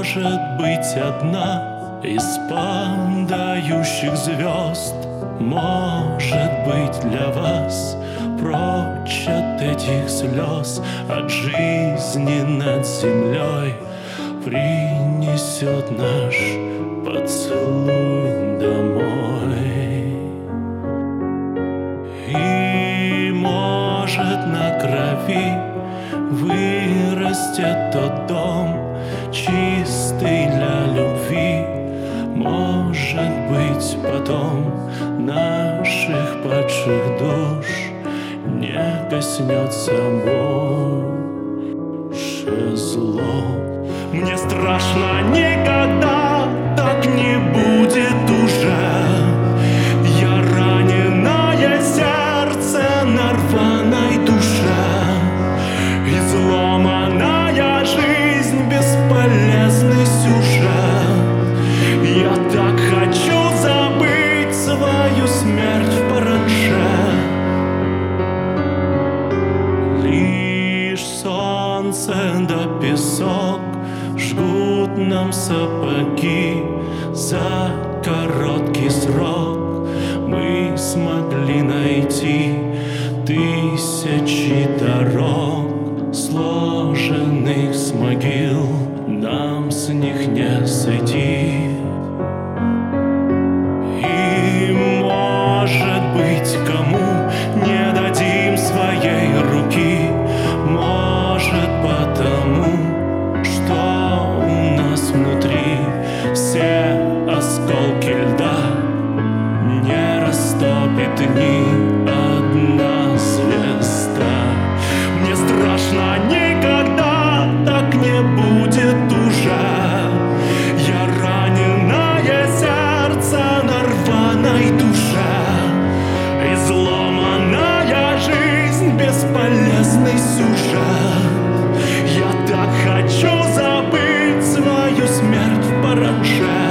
может быть одна из падающих звезд. Может быть для вас прочь от этих слез, от жизни над землей принесет наш поцелуй домой. И может на крови вырастет тот дом, чистый для любви. Может быть потом наших падших душ не коснется больше зло. Мне страшно, никогда так не будет уже. Я раненое сердце на рваной душе, изломанная жизнь, бесполезный сюжет. Я так хочу забыть свою смерть в паранже. Лишь солнце да песок жгут нам сапоги. За короткий срок мы смогли найти тысячи дорог, сложенных с могил. Нам с них не сойти. И может быть, кому не дадим своей руки, может потому, что у нас внутри все осколки льда не растопит ни одна звезда. Мне страшно, никогда так не будет уже. Я раненое сердце на рваной душе, изломанная жизнь, бесполезный сюжет. Я так хочу забыть свою смерть в паранже.